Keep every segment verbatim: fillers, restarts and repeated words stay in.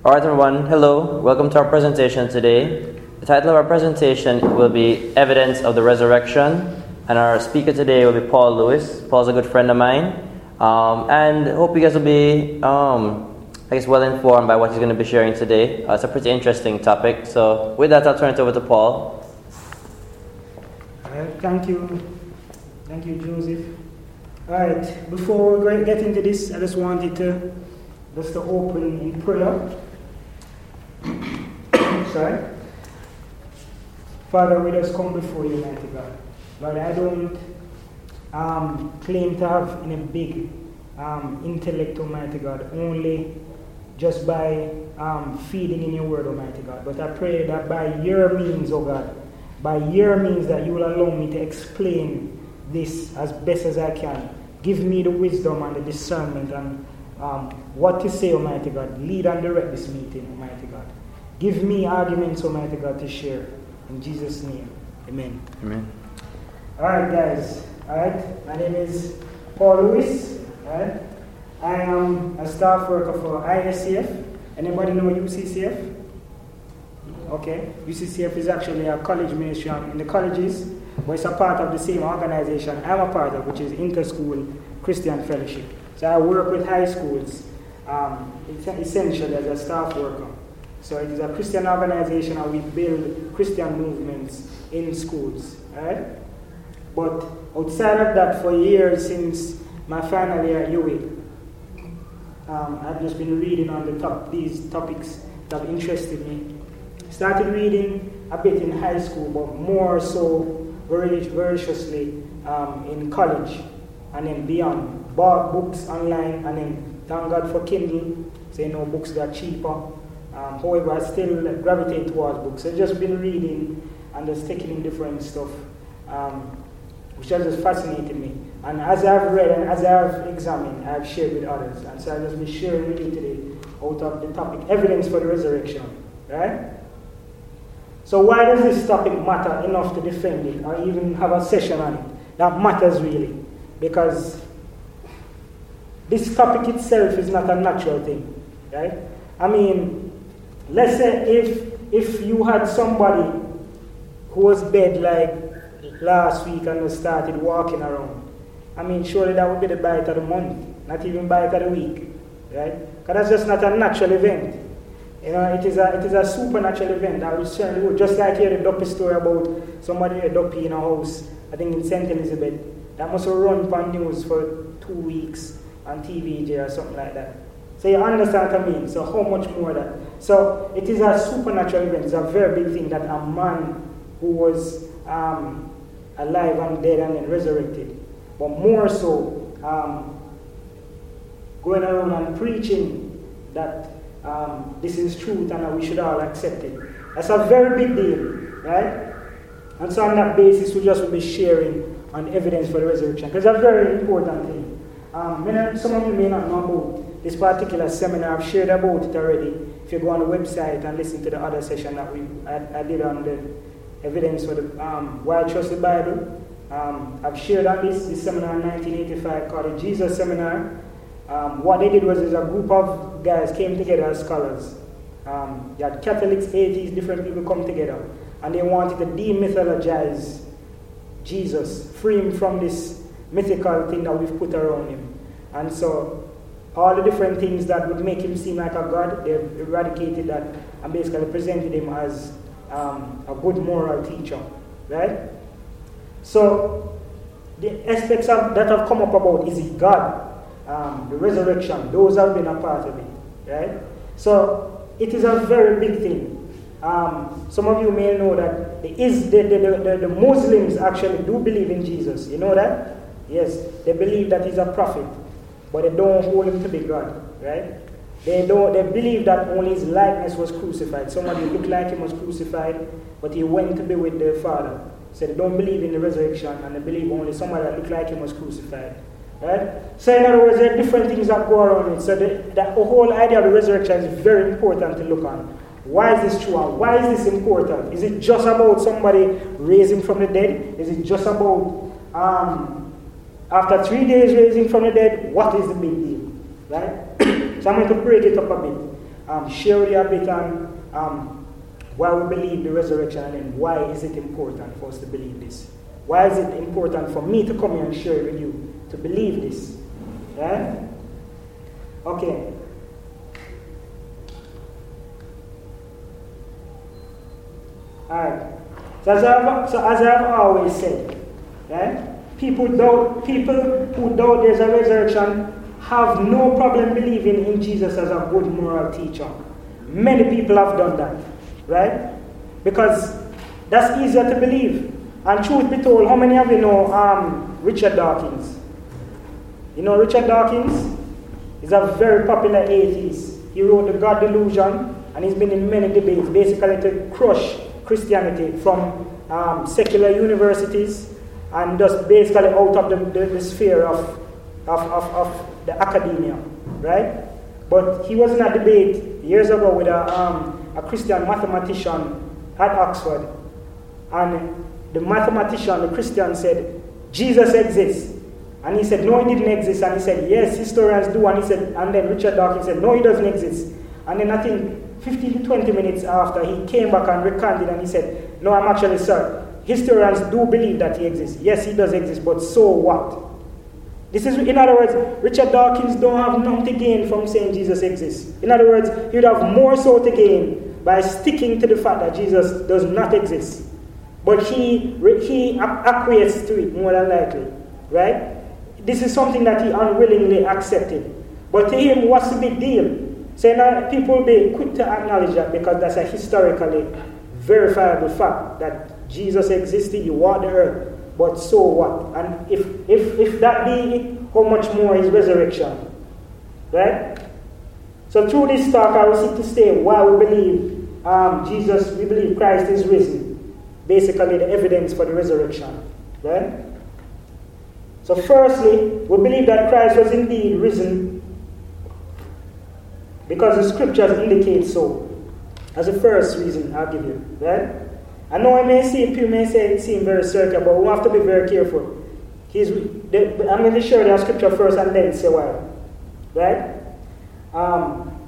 Alright everyone, hello, welcome to our presentation today. The title of our presentation will be Evidence of the Resurrection, and our speaker today will be Paul Lewis. Paul's a good friend of mine, um, and hope you guys will be, um, I guess, well informed by what he's going to be sharing today. Uh, it's a pretty interesting topic, so with that I'll turn it over to Paul. Alright, thank you, thank you Joseph. Alright, before we get into this, I just wanted to just to open in prayer. Sorry. Father, we just come before you, mighty God. Lord, I don't um, claim to have any big um, intellect, Almighty God, only just by um, feeding in your word, Almighty God. But I pray that by your means, oh God, by your means that you will allow me to explain this as best as I can. Give me the wisdom and the discernment and um, what to say, Almighty God. Lead and direct this meeting, Almighty God. Give me arguments, Almighty God, to share. In Jesus' name, amen. Amen. Alright, guys. Alright, my name is Paul Lewis. Alright, I am a staff worker for I S C F. Anybody know U C C F? Okay, U C C F is actually a college ministry in the colleges, but it's a part of the same organization I'm a part of, which is Interschool Christian Fellowship. So I work with high schools, um, essentially as a staff worker. So it is a Christian organization and we build Christian movements in schools. Right? But outside of that, for years since my final year at U A, um, I've just been reading on the top these topics that interested me. Started reading a bit in high school, but more so voraciously um, in college and then beyond. Bought books online and then thank God for Kindle. So you know books that are cheaper. Um, however, I still gravitate towards books. I've just been reading and just taking in different stuff, um, which has just fascinated me. And as I've read and as I've examined, I've shared with others. And so I'll just be sharing with you today out of the topic, evidence for the resurrection. Right? So why does this topic matter enough to defend it or even have a session on it? That matters really. Because this topic itself is not a natural thing. Right? I mean, let's say if if you had somebody who was bed like last week and started walking around, I mean, surely that would be the bite of the month, not even bite of the week, right? Because that's just not a natural event. You know, it is a it is a supernatural event. I would certainly would. Just like you hear the Duppy story about somebody a Duppy in a house, I think in Saint Elizabeth, that must have run on news for two weeks on T V J or something like that. So you understand what I mean? So how much more that? So it is a supernatural event. It's a very big thing that a man who was um, alive and dead and then resurrected. But more so, um, going around and preaching that um, this is truth and that we should all accept it. That's a very big deal, right? And so on that basis, we just will be sharing on evidence for the resurrection. Because it's a very important thing. Um, some of you may not know about this particular seminar. I've shared about it already. If you go on the website and listen to the other session that we I, I did on the evidence for the um, why I trust the Bible, um, I've shared on this, this seminar in nineteen eighty-five called the Jesus Seminar. Um, what they did was is a group of guys came together as scholars. Um, you had Catholics, atheists, different people come together, and they wanted to demythologize Jesus, free him from this mythical thing that we've put around him. And so all the different things that would make him seem like a god, they've eradicated that and basically presented him as um, a good moral teacher, right? So the aspects of, that have come up about, is it God, um, the resurrection, those have been a part of it, right? So it is a very big thing. Um, some of you may know that the, is the, the, the, the Muslims actually do believe in Jesus. You know that? Yes, they believe that he's a prophet. But they don't hold him to be God, right? They don't. They believe that only his likeness was crucified. Somebody looked like him was crucified, but he went to be with the Father. So they don't believe in the resurrection, and they believe only somebody that looked like him was crucified, right? So in other words, there are different things that go around it. So the, the whole idea of the resurrection is very important to look on. Why is this true? And why is this important? Is it just about somebody raising from the dead? Is it just about um, after three days raising from the dead? What is the big deal? Right? So I'm going to break it up a bit. um, share with you a bit on um, why we believe the resurrection, and then why is it important for us to believe this. Why is it important for me to come here and share with you to believe this? Right? Okay. Alright. So as I've so as I've always said, right? People doubt people who doubt there's a resurrection have no problem believing in Jesus as a good moral teacher. Many people have done that, right? Because that's easier to believe. And truth be told, how many of you know um, Richard Dawkins? You know Richard Dawkins? He's a very popular atheist. He wrote The God Delusion, and he's been in many debates, basically to crush Christianity from um, secular universities and just basically out of the, the, the sphere of, of, of, of the academia, right? But he was in a debate years ago with a, um, a Christian mathematician at Oxford, and the mathematician, the Christian, said, Jesus exists. And he said, no, he didn't exist. And he said, yes, historians do. And he said, and then Richard Dawkins said, no, he doesn't exist. And then I think fifteen to twenty minutes after, he came back and recanted, and he said, no, I'm actually sorry. Historians do believe that he exists. Yes, he does exist, but so what? This is, in other words, Richard Dawkins don't have nothing to gain from saying Jesus exists. In other words, he would have more so to gain by sticking to the fact that Jesus does not exist. But he, he acquiesced to it more than likely, right? This is something that he unwillingly accepted. But to him, what's the big deal? So now people will be quick to acknowledge that because that's a historically verifiable fact that Jesus existed, he walked the earth. But so what? And if if if that be it, how much more is resurrection? Right? So through this talk, I will seek to say why we believe um, Jesus, we believe Christ is risen. Basically, the evidence for the resurrection. Right? So firstly, we believe that Christ was indeed risen because the scriptures indicate so. That's the first reason I'll give you. Right? I know it may seem, people may say it seems very circular, but we have to be very careful. He's, the, I'm going to share the scripture first and then say why. Right? Um,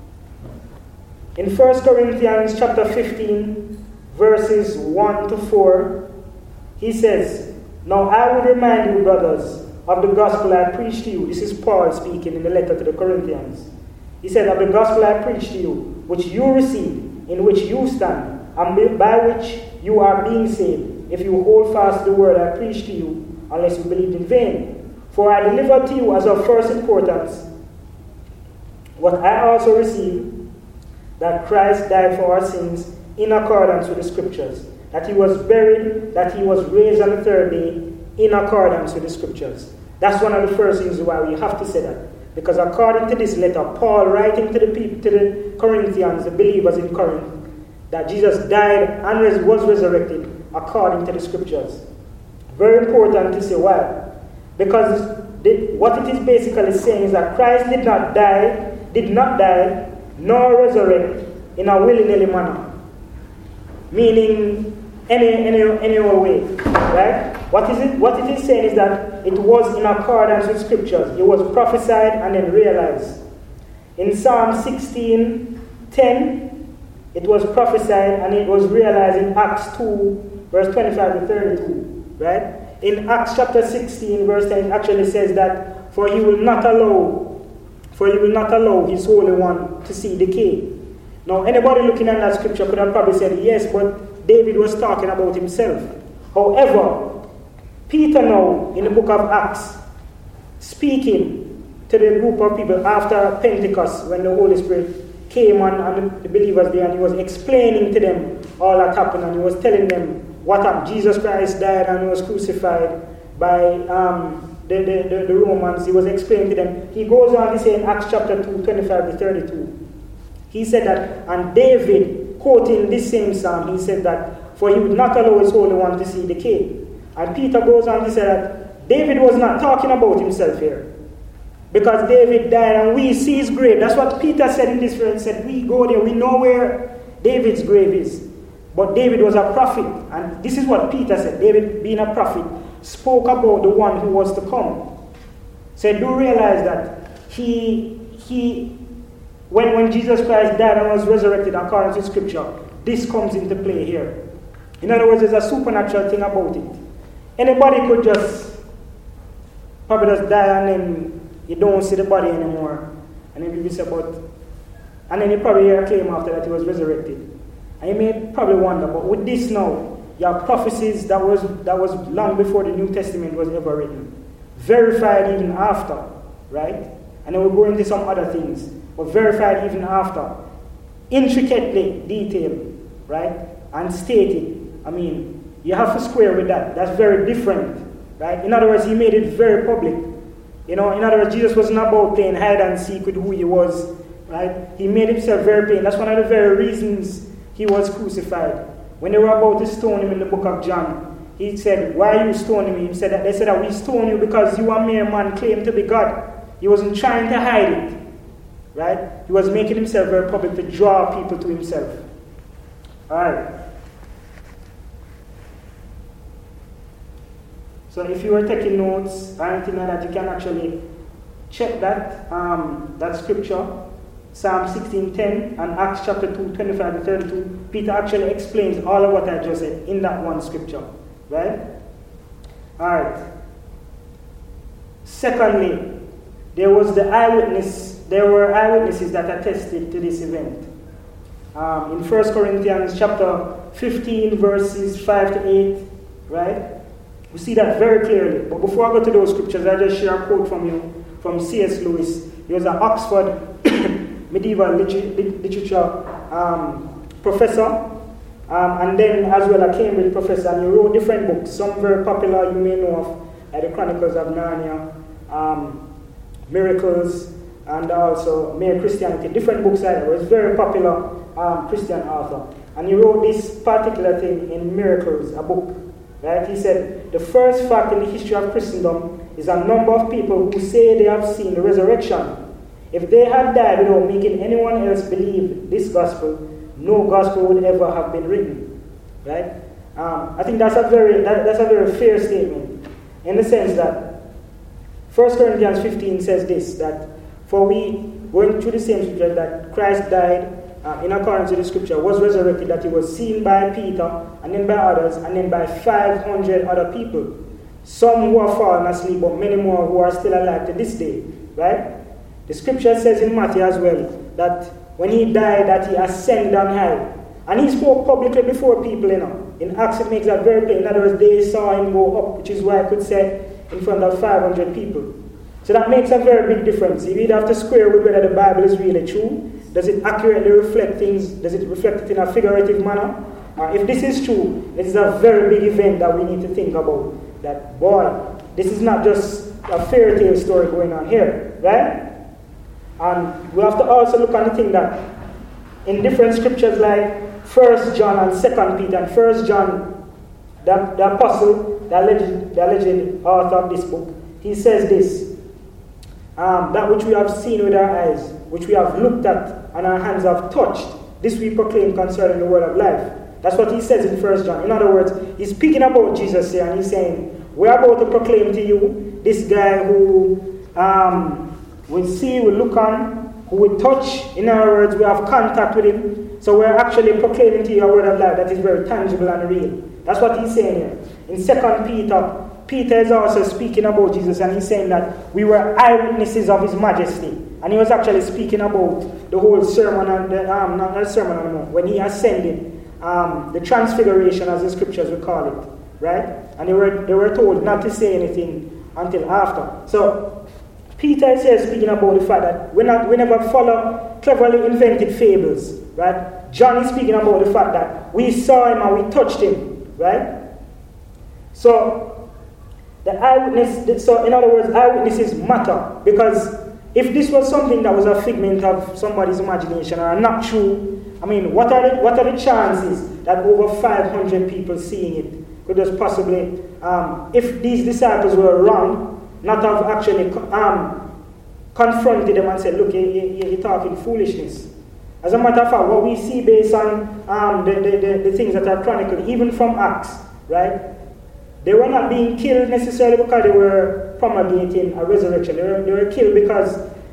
in First Corinthians chapter fifteen, verses one to four, he says, now I would remind you, brothers, of the gospel I preached to you. This is Paul speaking in the letter to the Corinthians. He said, of the gospel I preached to you, which you received, in which you stand, and by which you are being saved, if you hold fast the word I preached to you, unless you believed in vain. For I delivered to you as of first importance what I also received, that Christ died for our sins in accordance with the scriptures, that he was buried, that he was raised on the third day in accordance with the scriptures. That's one of the first reasons why we have to say that. Because according to this letter, Paul writing to the people, to the Corinthians, the believers in Corinth, that Jesus died and was resurrected according to the scriptures. Very important to say why. Because the, what it is basically saying is that Christ did not die, did not die, nor resurrect in a willy-nilly manner. Meaning any any any other way. Right? What is it what it is saying is that it was in accordance with scriptures. It was prophesied and then realized. In Psalm sixteen ten, it was prophesied and it was realized in Acts two, verse twenty-five to thirty-two. Right? In Acts chapter sixteen, verse ten, it actually says that, for he will not allow, for he will not allow his Holy One to see decay. Now, anybody looking at that scripture could have probably said, yes, but David was talking about himself. However, Peter now, in the book of Acts, speaking to the group of people after Pentecost, when the Holy Spirit came on and the believers there, and he was explaining to them all that happened, and he was telling them what happened. Jesus Christ died and he was crucified by um, the, the, the, the Romans. He was explaining to them. He goes on to say in Acts chapter two, twenty-five to thirty-two, he said that, and David, quoting this same psalm, he said that, for he would not allow his Holy One to see decay. And Peter goes on to say that David was not talking about himself here, because David died and we see his grave. That's what Peter said in this verse. He said, we go there, we know where David's grave is. But David was a prophet, and this is what Peter said. David, being a prophet, spoke about the one who was to come. So do realize that he he when, when Jesus Christ died and was resurrected according to Scripture, this comes into play here. In other words, there's a supernatural thing about it. Anybody could just probably just die and then you don't see the body anymore. And then people say, but, and then you probably hear a claim after that he was resurrected. And you may probably wonder, but with this now, you have prophecies that was that was long before the New Testament was ever written, verified even after, right? And then we'll go into some other things, but verified even after, intricately detailed, right? And stated. I mean, you have to square with that. That's very different, right? In other words, he made it very public. You know, in other words, Jesus was not about playing hide and seek with who he was, right? He made himself very plain. That's one of the very reasons he was crucified. When they were about to stone him in the book of John, he said, why are you stoning me? He said that they said that we stone you because you are mere man claim to be God. He wasn't trying to hide it. Right? He was making himself very public to draw people to himself. Alright. So if you were taking notes or anything like that, you can actually check that um, that scripture. Psalm sixteen ten and Acts chapter two, twenty-five to thirty-two, Peter actually explains all of what I just said in that one scripture. Right? Alright. Secondly, there was the eyewitness, there were eyewitnesses that attested to this event. Um, in First Corinthians chapter fifteen, verses five to eight, right? We see that very clearly. But before I go to those scriptures, I just share a quote from you, from C S Lewis. He was an Oxford medieval literature um, professor, um, and then as well a Cambridge professor, and he wrote different books, some very popular you may know of, like the Chronicles of Narnia, um, Miracles, and also Mere Christianity, different books like that. He was a very popular um, Christian author, and he wrote this particular thing in Miracles, a book, right? He said, the first fact in the history of Christendom is a number of people who say they have seen the resurrection. If they had died without making anyone else believe this gospel, no gospel would ever have been written, right? Um, I think that's a very that, that's a very fair statement, in the sense that First Corinthians fifteen says this, that for we going through the same scripture that Christ died uh, in accordance with the scripture, was resurrected, that he was seen by Peter and then by others and then by five hundred other people, some who are fallen asleep, but many more who are still alive to this day, right? The scripture says in Matthew as well that when he died, that he ascended on high. And he spoke publicly before people, you know. In Acts it makes that very plain. In other words, they saw him go up, which is why I could say in front of five hundred people. So that makes a very big difference. You either have to square with whether the Bible is really true. Does it accurately reflect things? Does it reflect it in a figurative manner? Uh, if this is true, it is a very big event that we need to think about. That, boy, this is not just a fairy tale story going on here, right? And we have to also look at the thing that in different scriptures like First John and Second Peter, and First John, the, the apostle, the alleged, the alleged author of this book, he says this, um, that which we have seen with our eyes, which we have looked at and our hands have touched, this we proclaim concerning the word of life. That's what he says in First John. In other words, he's speaking about Jesus here, and he's saying, we're about to proclaim to you this guy who um, we see, we look on, who we touch. In other words, we have contact with him. So we're actually proclaiming to you a word of life that is very tangible and real. That's what he's saying here. In Second Peter, Peter is also speaking about Jesus, and he's saying that we were eyewitnesses of his majesty. And he was actually speaking about the whole sermon, and the, um, not the sermon anymore, when he ascended, um, the transfiguration, as the scriptures would call it, right? And they were they were told not to say anything until after. So Peter is here speaking about the fact that we not we never follow cleverly invented fables, right? John is speaking about the fact that we saw him and we touched him, right? So the eyewitness, so in other words, eyewitnesses matter, because if this was something that was a figment of somebody's imagination or not true, I mean, what are the, what are the chances that over five hundred people seeing it could just possibly, um, if these disciples were wrong, not have actually um, confronted them and said, look, you, you, you're talking foolishness. As a matter of fact, what we see based on um, the, the, the, the things that are chronicled, even from Acts, right? They were not being killed necessarily because they were promulgating a resurrection. They were, they were killed because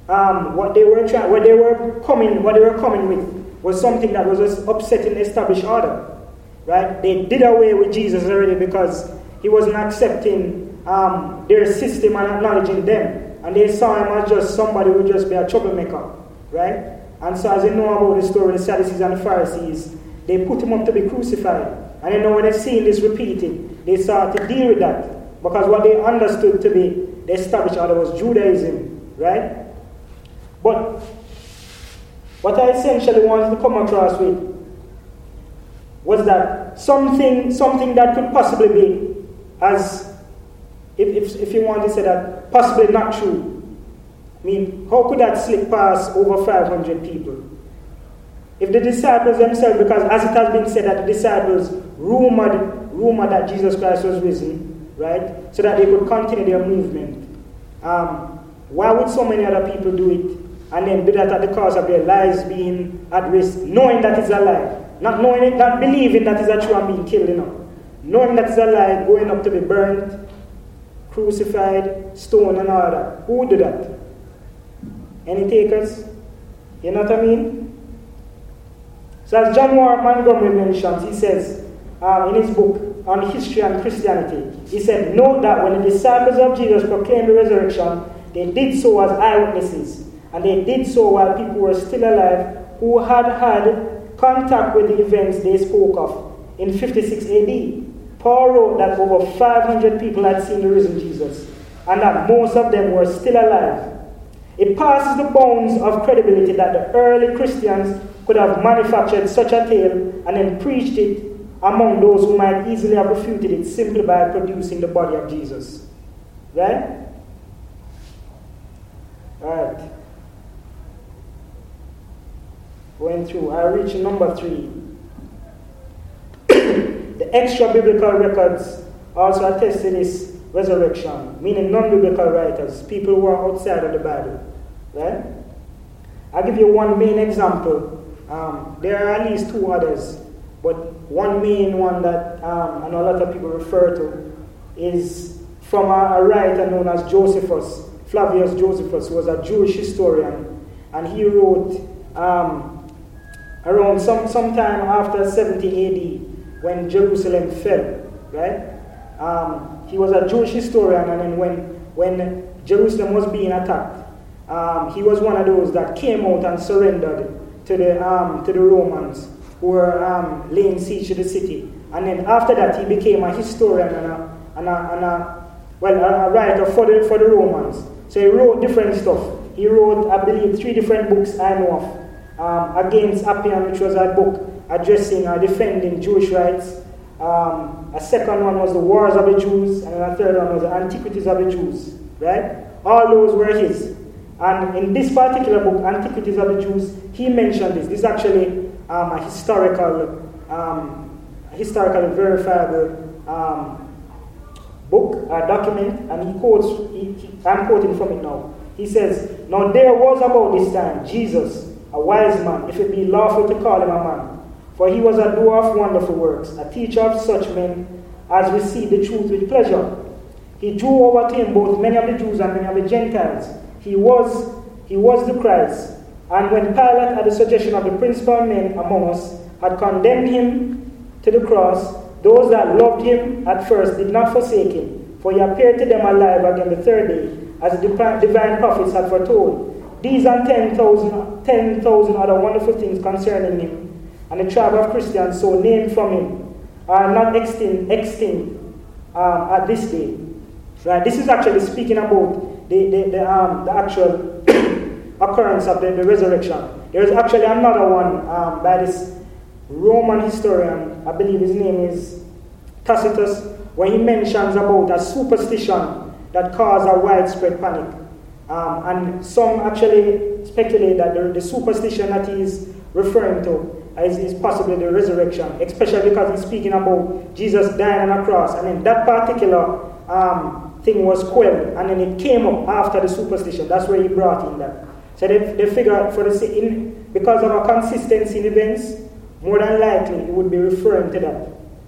um, what they were trying, what they were coming, what they were coming with was something that was just upsetting the established order, right? They did away with Jesus already because he wasn't accepting um, their system and acknowledging them, and they saw him as just somebody who would just be a troublemaker, right? And so, as you know about the story, the Sadducees and the Pharisees, they put him up to be crucified, and you know when they seen this repeated, they started to deal with that because what they understood to be the established order was Judaism, right? But what I essentially wanted to come across with was that something something that could possibly be, as if, if, if you want to say that, possibly not true. I mean, how could that slip past over five hundred people? If the disciples themselves, because as it has been said that the disciples rumored, rumored that Jesus Christ was risen, right, so that they could continue their movement, um, why would so many other people do it and then do that at the cost of their lives being at risk, knowing that it's a lie? Not knowing it, not believing that it's a true and being killed, you know. Knowing that it's a lie, going up to be burnt, crucified, stoned and all that. Who would do that? Any takers? You know what I mean? So as John Warren Montgomery mentions, he says um, in his book on history and Christianity, he said, note that when the disciples of Jesus proclaimed the resurrection, they did so as eyewitnesses, and they did so while people were still alive who had had contact with the events they spoke of. In fifty-six A D, Paul wrote that over five hundred people had seen the risen Jesus, and that most of them were still alive. It passes the bounds of credibility that the early Christians could have manufactured such a tale and then preached it among those who might easily have refuted it simply by producing the body of Jesus. Right? Alright. Going through, I reach number three. The extra biblical records also attest to this resurrection, meaning non-biblical writers, people who are outside of the Bible. Right? I'll give you one main example. Um, there are at least two others, but one main one that um, I know a lot of people refer to is from a, a writer known as Josephus, Flavius Josephus, who was a Jewish historian, and he wrote um, around some sometime after seventy A D when Jerusalem fell. Right? Um, he was a Jewish historian, and then when when Jerusalem was being attacked, um, he was one of those that came out and surrendered to the um, to the Romans who were um, laying siege to the city. And then after that, he became a historian and a, and a, and a well a, a writer for the for the Romans. So he wrote different stuff. He wrote, I believe, three different books I know of. Um, Against Appian, which was a book addressing or defending Jewish rights. Um, a second one was the Wars of the Jews, and a third one was the Antiquities of the Jews. Right? All those were his. And in this particular book, Antiquities of the Jews, he mentioned this. This is actually um, a historical, um, historically verifiable um, book, a document, and he quotes, he, he, I'm quoting from it now. He says, now there was about this time Jesus, a wise man, if it be lawful to call him a man, for he was a doer of wonderful works, a teacher of such men as received the truth with pleasure. He drew over to him both many of the Jews and many of the Gentiles. He was, he was the Christ. And when Pilate, at the suggestion of the principal men among us, had condemned him to the cross, those that loved him at first did not forsake him, for he appeared to them alive again the third day, as the divine prophets had foretold. These and ten thousand, ten thousand other wonderful things concerning him, and the tribe of Christians so named from him, are not extinct, extinct um, at this day. Right? This is actually speaking about the, the, the, um, the actual occurrence of the, the resurrection. There is actually another one um, by this Roman historian, I believe his name is Tacitus, where he mentions about a superstition that caused a widespread panic. Um, and some actually speculate that the, the superstition that he is referring to is, is possibly the resurrection, especially because he's speaking about Jesus dying on a cross, and then that particular um, thing was quelled, and then it came up after the superstition. That's where he brought in that. So they, they figure for the in, because of a consistency in events, more than likely it would be referring to that.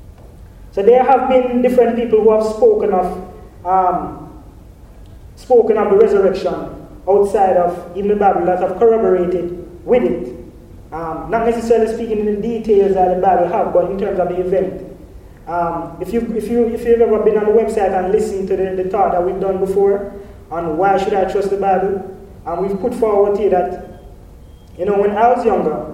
So there have been different people who have spoken of um, spoken of the resurrection outside of even the Bible that have corroborated with it. Um, not necessarily speaking in the details that the Bible have, but in terms of the event. Um, if you if you if you've ever been on the website and listened to the, the talk that we've done before on why should I trust the Bible, and we've put forward here that, you know, when I was younger,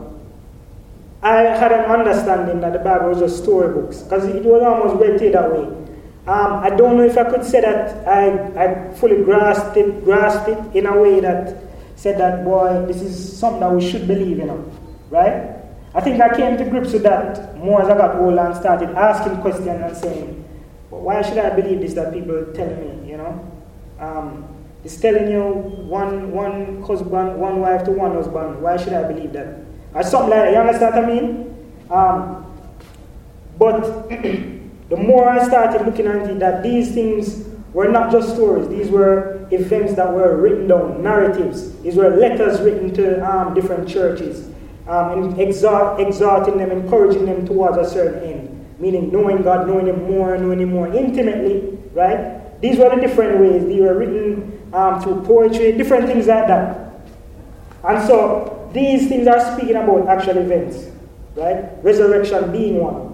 I had an understanding that the Bible was just storybooks, because it was almost read that way. Um, I don't know if I could say that I, I fully grasped it, grasped it in a way that said that, boy, this is something that we should believe in, right? I think I came to grips with that more as I got older and started asking questions and saying, well, why should I believe this that people are telling me, you know? Um, it's telling you one one husband, one wife to one husband. Why should I believe that? Or something like that, you understand what I mean? Um, but the more I started looking at it, that these things were not just stories. These were events that were written down, narratives. These were letters written to um, different churches. Um, and exhort, exhorting them, encouraging them towards a certain end, meaning knowing God, knowing Him more, knowing Him more intimately, right? These were the different ways. They were written um, through poetry, different things like that. And so these things are speaking about actual events, right? Resurrection being one.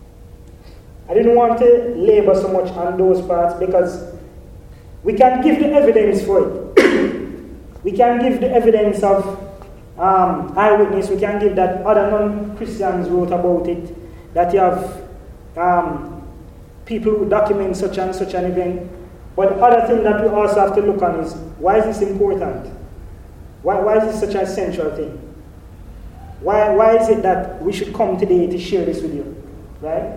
I didn't want to labor so much on those parts because we can give the evidence for it. We can give the evidence of Um, eyewitness, we can give that other non-Christians wrote about it, that you have um, people who document such and such an event. But the other thing that we also have to look on is, why is this important? Why, why is this such a central thing? Why, why is it that we should come today to share this with you? Right?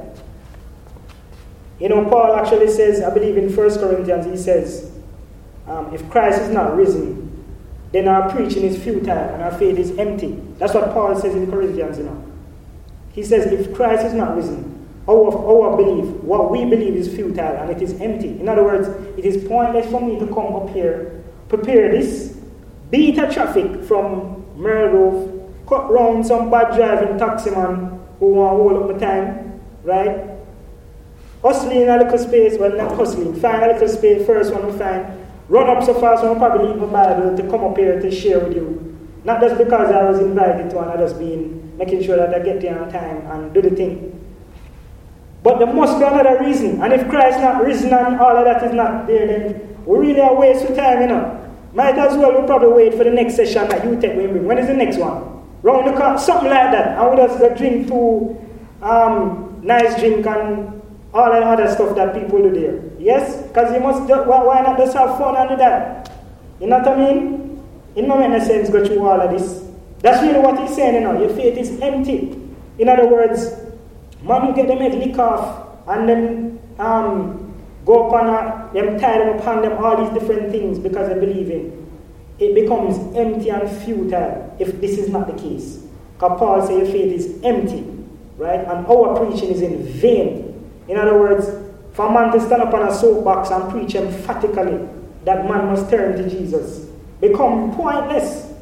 You know, Paul actually says, I believe in First Corinthians, he says, um, if Christ is not risen, then our preaching is futile and our faith is empty. That's what Paul says in Corinthians, you know. He says, if Christ is not risen, our, our belief, what we believe is futile and it is empty. In other words, it is pointless for me to come up here, prepare this, beat a traffic from Mergrove, cut round some bad driving taxi man who want to hold up my time, right? Hustling a little space, well not hustling, find a little space, first one we find, run up so fast, I'll probably leave my Bible to come up here to share with you. Not just because I was invited to, and I just been making sure that I get there on time and do the thing. But there must be another reason. And if Christ not risen and all of that is not there, then we really are wasting time, you know. Might as well we probably wait for the next session that you take when bring. When is the next one? Round the clock, something like that. And we just go drink too um, nice drink and all that other stuff that people do there. Yes? Because you must just, why, why not just have fun and do that? You know what I mean? It don't make no sense go through all of this. That's really what he's saying, you know. Your faith is empty. In other words, man who get them head lick off and then um, go upon a, them tie them upon them all these different things because they believe in. It becomes empty and futile if this is not the case. Because Paul says your faith is empty, right? And our preaching is in vain. In other words, for a man to stand up on a soapbox and preach emphatically that man must turn to Jesus become pointless.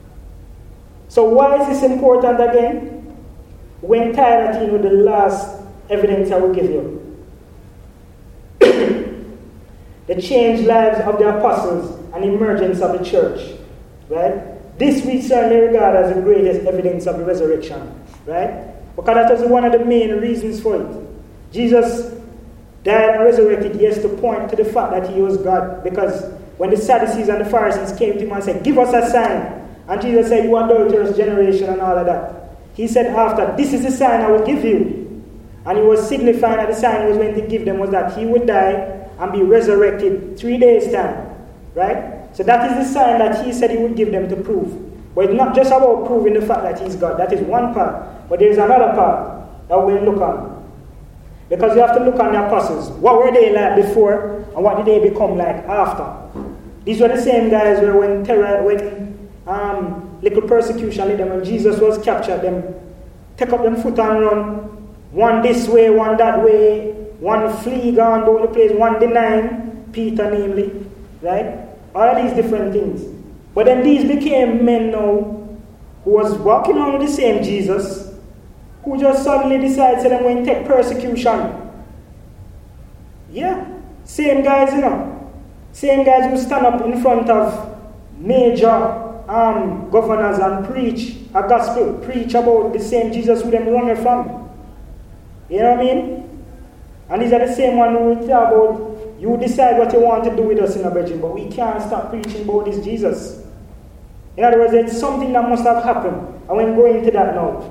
So why is this important again? When tied at you with the last evidence I will give you. The changed lives of the apostles and emergence of the church. Right? This we certainly regard as the greatest evidence of the resurrection. Right? Because that was one of the main reasons for it. Jesus died and resurrected, yes, to point to the fact that he was God. Because when the Sadducees and the Pharisees came to him and said, give us a sign. And Jesus said, you adulterous generation and all of that. He said after, this is the sign I will give you. And he was signifying that the sign he was going to give them was that he would die and be resurrected three days' time. Right? So that is the sign that he said he would give them to prove. But it's not just about proving the fact that he's God. That is one part. But there is another part that we'll look on. Because you have to look on the apostles. What were they like before and what did they become like after? These were the same guys where when terror, when um, little persecution hit them, when Jesus was captured, them take up them foot and run. One this way, one that way, one flee gone over the place, one denying Peter namely. Right? All of these different things. But then these became men now who was walking around with the same Jesus, who just suddenly decides that they're going to take persecution. Yeah. Same guys, you know. Same guys who stand up in front of major um, governors and preach a gospel, preach about the same Jesus who them running from. You know what I mean? And these are the same one who will tell about, you decide what you want to do with us in a virgin, but we can't stop preaching about this Jesus. In other words, there's something that must have happened. I won't go into that now.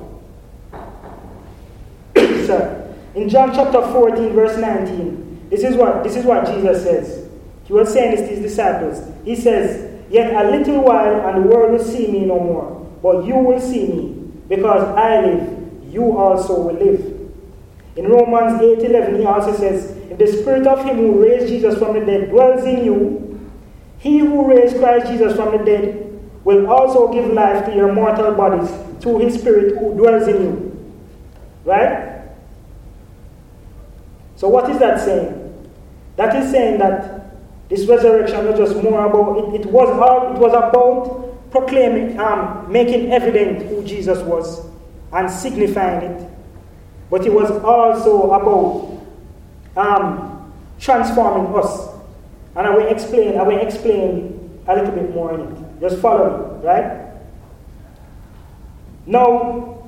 So, in John chapter fourteen, verse nineteen, this is what this is what Jesus says. He was saying this to his disciples. He says, "Yet a little while, and the world will see me no more. But you will see me, because I live, you also will live." In Romans eight eleven, he also says, "If the spirit of him who raised Jesus from the dead dwells in you, he who raised Christ Jesus from the dead will also give life to your mortal bodies through his spirit who dwells in you." Right? So what is that saying? That is saying that this resurrection was just more about, it, it was all, it was about proclaiming, um, making evident who Jesus was and signifying it. But it was also about um, transforming us. And I will explain, I will explain a little bit more in it. Just follow me, right? Now,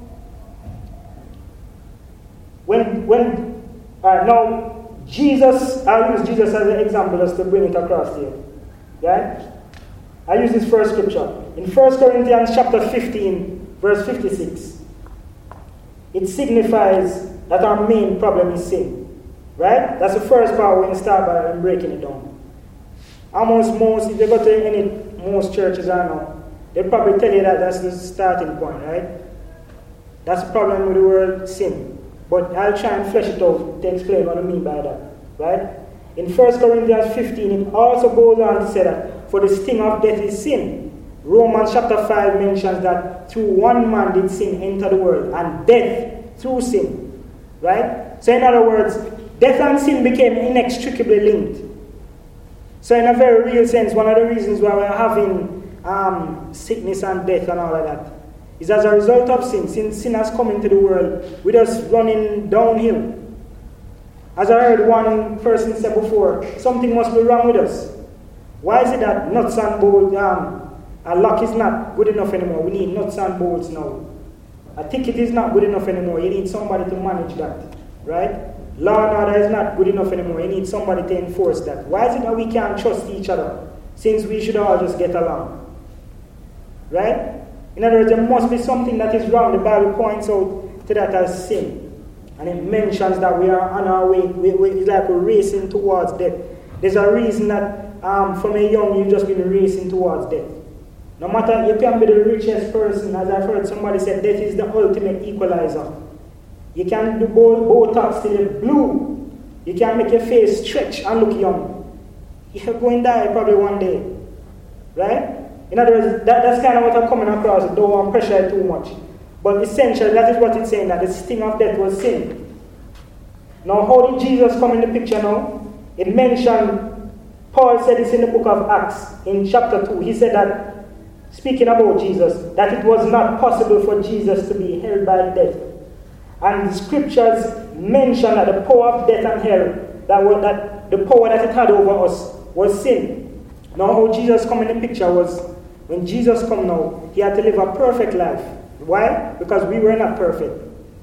when when uh, now Jesus, I'll use Jesus as an example just to bring it across here, right? I use this first scripture in First Corinthians chapter fifteen, verse fifty-six. It signifies that our main problem is sin, right? That's the first part when you start by breaking it down. Almost most, if you go to any most churches I know, they'll probably tell you that that's the starting point, right? That's the problem with the word sin. But I'll try and flesh it out to explain what I mean by that, right? In First Corinthians fifteen, it also goes on to say that for the sting of death is sin. Romans chapter five mentions that through one man did sin enter the world, and death through sin, right? So in other words, death and sin became inextricably linked. So in a very real sense, one of the reasons why we're having um, sickness and death and all of that is as a result of sin. Since sin has come into the world, we're just running downhill. As I heard one person say before, something must be wrong with us. Why is it that nuts and bolts, um, a lock is not good enough anymore? We need nuts and bolts now. A ticket is not good enough anymore. You need somebody to manage that, right? Law and order is not good enough anymore. You need somebody to enforce that. Why is it that we can't trust each other, since we should all just get along? Right? In other words, there must be something that is wrong. The Bible points out to that as sin. And it mentions that we are on our way. We, we, it's like we're racing towards death. There's a reason that um, from a young you've just been racing towards death. No matter, you can be the richest person. As I've heard somebody say, death is the ultimate equalizer. You can do Botox till you're blue. You can make your face stretch and look young. You're going to die probably one day. Right? In other words, that, that's kind of what I'm coming across. Don't want to pressure it too much. But essentially, that is what it's saying, that the sting of death was sin. Now, how did Jesus come in the picture now? It mentioned, Paul said this in the book of Acts, in chapter two. He said that, speaking about Jesus, that it was not possible for Jesus to be held by death. And the scriptures mention that the power of death and hell, that, were, that the power that it had over us was sin. Now, how Jesus come in the picture was, when Jesus come now, he had to live a perfect life. Why? Because we were not perfect.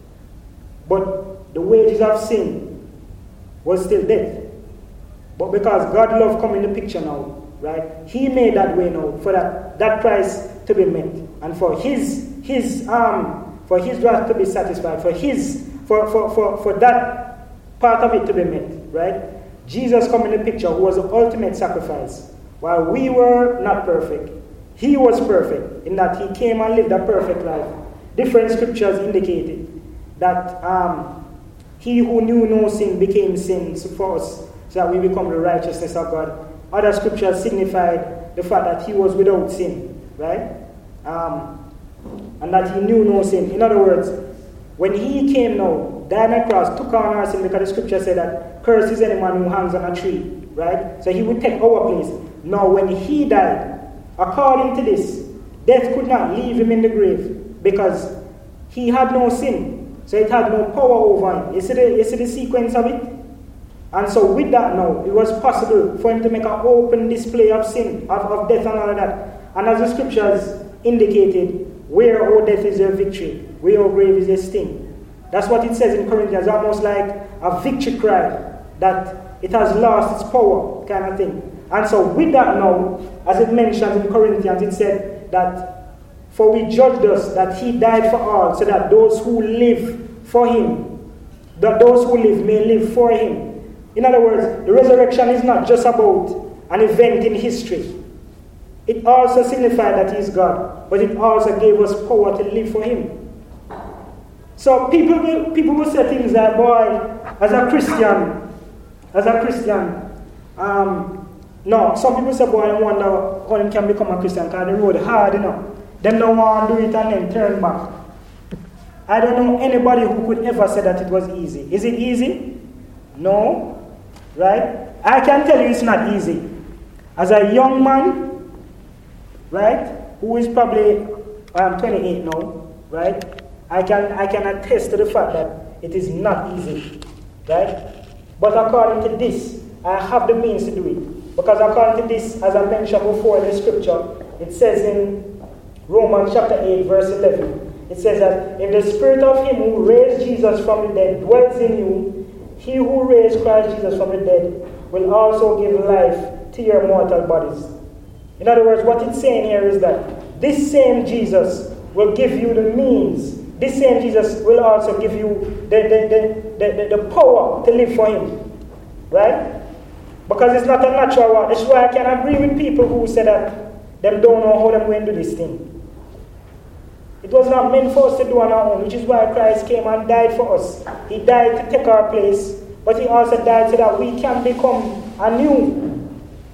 But the wages of sin was still death. But because God love come in the picture now, right? He made that way now for that, that price to be met. And for his his um for his wrath to be satisfied, for his for, for, for, for that part of it to be met, right? Jesus come in the picture, who was the ultimate sacrifice. While we were not perfect, he was perfect in that he came and lived a perfect life. Different scriptures indicated that um, he who knew no sin became sin for us, so that we become the righteousness of God. Other scriptures signified the fact that he was without sin, right? Um, and that he knew no sin. In other words, when he came now, died on the cross, took on our sin, because the scripture said that cursed is any man who hangs on a tree, right? So he would take our place. Now, when he died, according to this, death could not leave him in the grave because he had no sin. So it had no power over him. You see the, you see the sequence of it? And so with that now, it was possible for him to make an open display of sin, of, of death and all of that. And as the scriptures indicated, where, O death, is your victory? Where, O grave, is your sting? That's what it says in Corinthians, almost like a victory cry, that it has lost its power, kind of thing. And so with that now, as it mentions in Corinthians, it said that, for we judged us that he died for all, so that those who live for him, that those who live may live for him. In other words, the resurrection is not just about an event in history. It also signified that he is God, but it also gave us power to live for him. So people will, people will say things like, boy, as a Christian, as a Christian, um, no, some people say, boy, I wonder how them can become a Christian because the road hard, you know. Them don't want to do it and then turn back. I don't know anybody who could ever say that it was easy. Is it easy? No. Right? I can tell you it's not easy. As a young man, right, who is probably um, twenty-eight now, right, I can I can attest to the fact that it is not easy, right? But according to this, I have the means to do it. Because according to this, as I mentioned before in the scripture, it says in Romans chapter eight, verse eleven, it says that if the spirit of him who raised Jesus from the dead dwells in you, he who raised Christ Jesus from the dead will also give life to your mortal bodies. In other words, what it's saying here is that this same Jesus will give you the means. This same Jesus will also give you the, the, the, the, the, the power to live for him. Right? Because it's not a natural one. That's why I can agree with people who say that them don't know how them going to do this thing. It was not meant for us to do on our own, which is why Christ came and died for us. He died to take our place, but he also died so that we can become anew.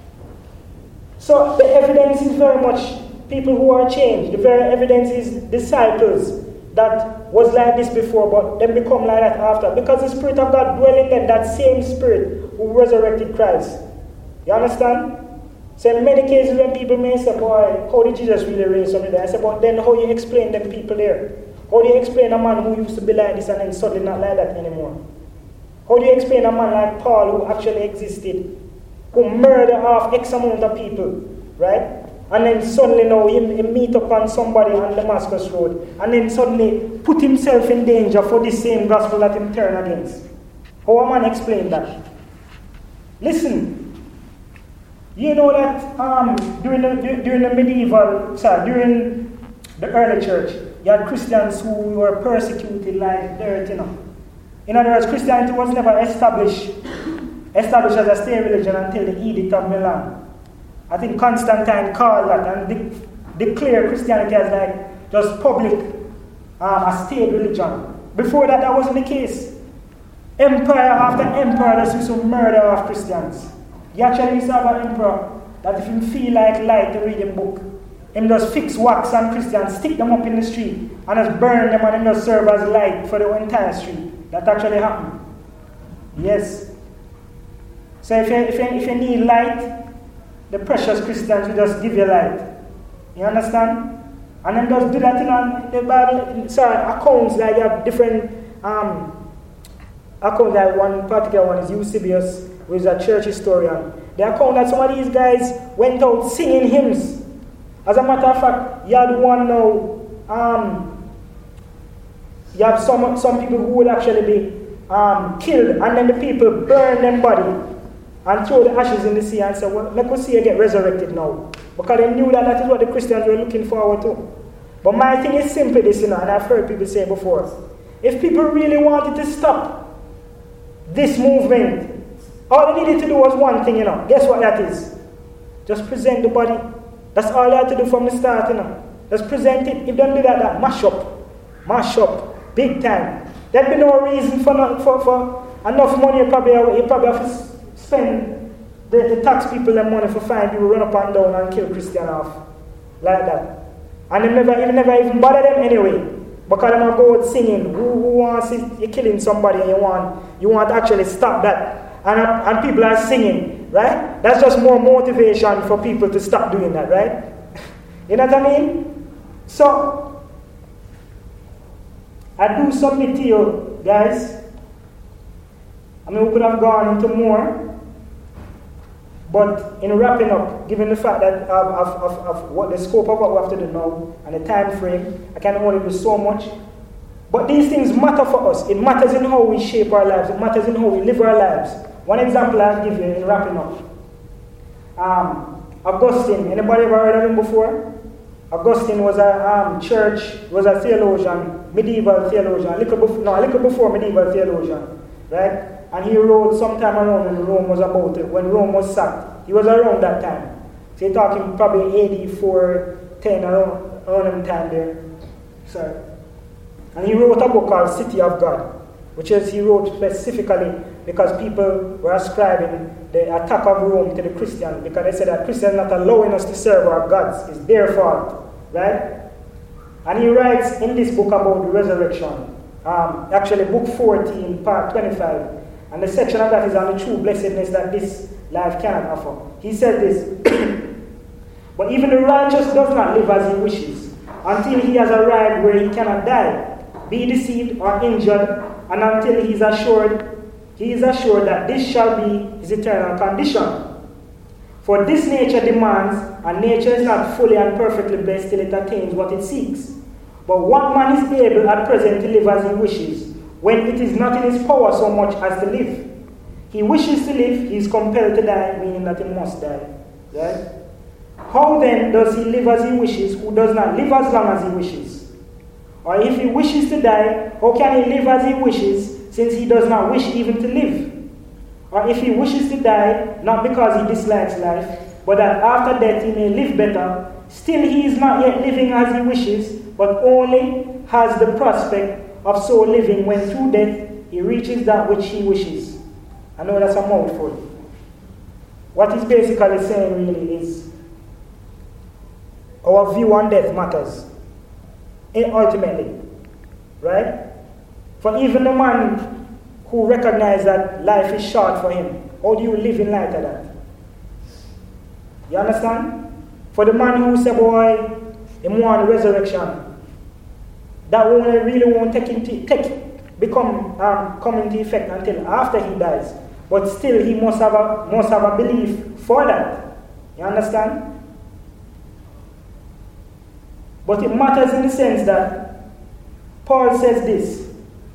So the evidence is very much people who are changed. The very evidence is disciples that was like this before, but then become like that after. Because the Spirit of God dwells in them, that same Spirit who resurrected Christ. You understand? So in many cases when people may say, boy, how did Jesus really raise somebody there? I say, but then how do you explain them people there? How do you explain a man who used to be like this and then suddenly not like that anymore? How do you explain a man like Paul who actually existed, who murdered off X amount of people, right? And then suddenly now he, he meet upon somebody on Damascus Road and then suddenly put himself in danger for the same gospel that he turned against. How a man explain that? Listen. You know that um, during the during the medieval, sorry, during the early church, you had Christians who were persecuted like dirt, you know. In other words, Christianity was never established established as a state religion until the Edict of Milan. I think Constantine called that and de- declared Christianity as like just public, uh, a state religion. Before that, that wasn't the case. Empire after empire just used to murder of Christians. You actually used to have an emperor that if you feel like light to read him book, him just fix wax on Christians, stick them up in the street, and just burn them and him just serve as light for the entire street. That actually happened. Yes. So if you, if you, if you need light, the precious Christians will just give you light. You understand? And then just do that thing on the Bible. Sorry, accounts that you have different um, accounts. Like one particular one is Eusebius, who is a church historian. The account that some of these guys went out singing hymns. As a matter of fact, you had one now, um, you have some some people who would actually be um, killed, and then the people burn them body and throw the ashes in the sea and say, well, let us see you get resurrected now. Because they knew that that is what the Christians were looking forward to. But my thing is simply this, you know, and I've heard people say before. If people really wanted to stop this movement, all they needed to do was one thing, you know. Guess what that is? Just present the body. That's all they had to do from the start, you know. Just present it. If they don't do that, that mash up. Mash up. Big time. There'd be no reason for not, for, for enough money. You probably, you probably have to spend the, the tax people their money for fine people run up and down and kill Christian off. Like that. And they never, they never even bother them anyway. Because they might go out singing. Who, who wants it? You're killing somebody and you want, you want to actually stop that. And, and people are singing, right? That's just more motivation for people to stop doing that, right? You know what I mean? So, I do submit to you, guys. I mean, we could have gone into more. But in wrapping up, given the fact that of, of, of, of what the scope of what we have to do now and the time frame, I can only do so much. But these things matter for us. It matters in how we shape our lives. It matters in how we live our lives. One example I'll give you in wrapping up. Um, Augustine. Anybody ever heard of him before? Augustine was a um, church, was a theologian, medieval theologian, a little before, no, a little before medieval theologian, right? And he wrote sometime around when Rome was about it, when Rome was sacked. He was around that time. So you're talking probably A D four ten, around, around that time there. Sorry. And he wrote a book called City of God, which is he wrote specifically because people were ascribing the attack of Rome to the Christians, because they said that Christians are not allowing us to serve our gods. It's their fault, right? And he writes in this book about the resurrection, um, actually book fourteen, part twenty-five, and the section of that is on the true blessedness that this life cannot offer. He said this, but even the righteous does not live as he wishes, until he has arrived where he cannot die, be deceived or injured, and until he is assured, he is assured that this shall be his eternal condition. For this nature demands, and nature is not fully and perfectly blessed till it attains what it seeks. But what man is able at present to live as he wishes, when it is not in his power so much as to live? He wishes to live, he is compelled to die, meaning that he must die. Right? How then does he live as he wishes, who does not live as long as he wishes? Or if he wishes to die, how can he live as he wishes, since he does not wish even to live? Or if he wishes to die, not because he dislikes life, but that after death he may live better, still he is not yet living as he wishes, but only has the prospect of so living when through death he reaches that which he wishes. I know that's a mouthful. What he's basically saying really is, our view on death matters, ultimately, right? For even the man who recognizes that life is short for him, how do you live in light of that? You understand? For the man who said, boy, he want the resurrection, that won't really won't take into, take, become um, come into effect until after he dies. But still, he must have a must have a belief for that. You understand? But it matters in the sense that Paul says this: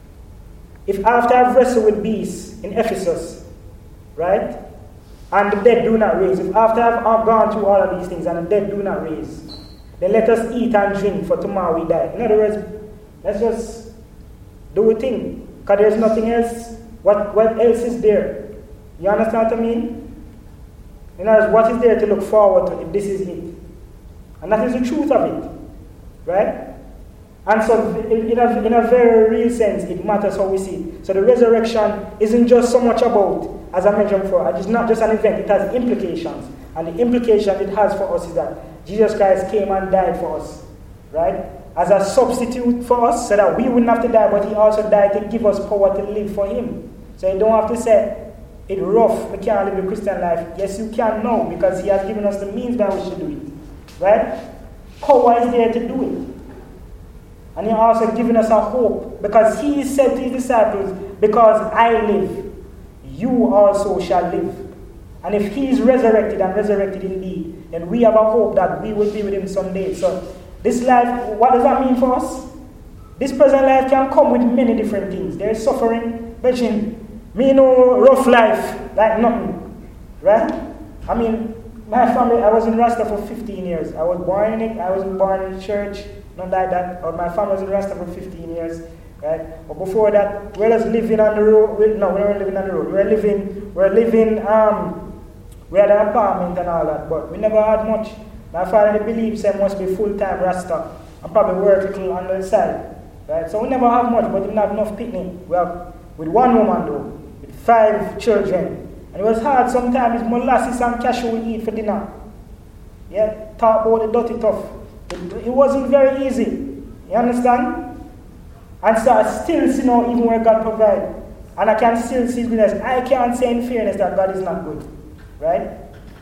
if after I've wrestled with beasts in Ephesus, right, and the dead do not raise, if after I've, I've gone through all of these things and the dead do not raise, then let us eat and drink, for tomorrow we die. In other words, let's just do a thing, because there's nothing else. What, what else is there? You understand what I mean? In other words, what is there to look forward to if this is it? And that is the truth of it, right? And so, in a, in a very real sense, it matters how we see it. So the resurrection isn't just so much about, as I mentioned before, it's not just an event, it has implications. And the implication it has for us is that Jesus Christ came and died for us, right? As a substitute for us, so that we wouldn't have to die, but he also died to give us power to live for him. So you don't have to say, it's rough, we can't live the Christian life. Yes, you can now, because he has given us the means by which to do it, right? Power is there to do it. And he also given us a hope, because he said to his disciples, because I live, you also shall live. And if he is resurrected and resurrected indeed, then we have a hope that we will be with him someday. So this life, what does that mean for us? This present life can come with many different things. There is suffering, mention, me know rough life, like nothing, right? I mean, my family, I was in Rasta for fifteen years. I was born in it, I wasn't born in church, not like that. Or my family was in Rasta for fifteen years, right? But before that, we were just living on the road. We, no, we weren't living on the road. We were living, we were living, um, we had an apartment and all that, but we never had much. My father believes I must be full-time Rasta and probably work a little on the side, right? So we never have much, but we didn't have enough picnic. We have, with one woman though, with five children. And it was hard sometimes, molasses and cashew we eat for dinner. Yeah, talk about the dirty stuff. It, it wasn't very easy. You understand? And so I still see now even where God provides. And I can still see goodness. I can't say in fairness that God is not good. Right?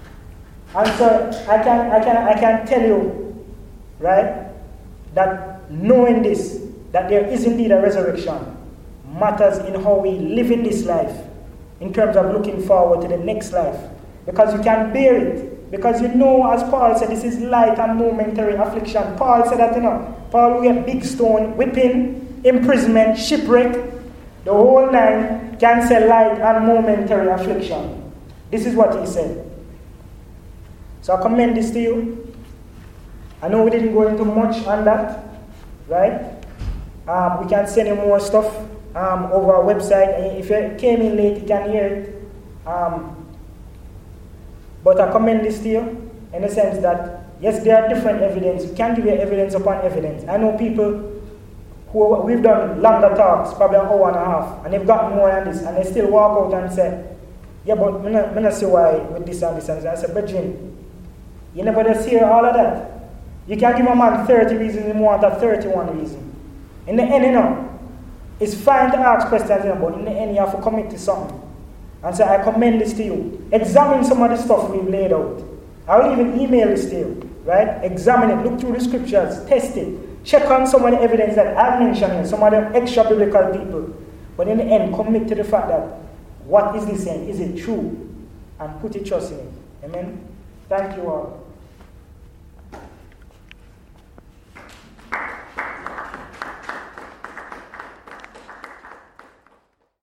And so I can I can I can tell you, right, that knowing this, that there is indeed a resurrection, matters in how we live in this life, in terms of looking forward to the next life. because you can bear it. Because you know, as Paul said, this is light and momentary affliction. Paul said that, you know, Paul will get big stone, whipping, imprisonment, shipwreck, the whole nine can say light and momentary affliction. This is what he said. So I commend this to you. I know we didn't go into much on that, right? Um, we can send you more stuff um, over our website. And if you came in late, you can hear it. Um, but I commend this to you in the sense that, yes, there are different evidence. We can give you evidence upon evidence. I know people who, we've done longer talks, probably an hour and a half, and they've gotten more than this, and they still walk out and say, yeah, but I'm not, I'm not see why with this and this and this. I said, Bridget, you never just hear all of that. You can give a man thirty reasons he want a thirty-one reason. In the end, you know, it's fine to ask questions, you know, but in the end, you have to commit to something. And say, I commend this to you. Examine some of the stuff we've laid out. I will even email this to you, right? Examine it, look through the scriptures, test it, check on some of the evidence that I've mentioned here, some of the extra biblical people. But in the end, commit to the fact that what is this saying? Is it true? And put your trust in it. Amen? Thank you all.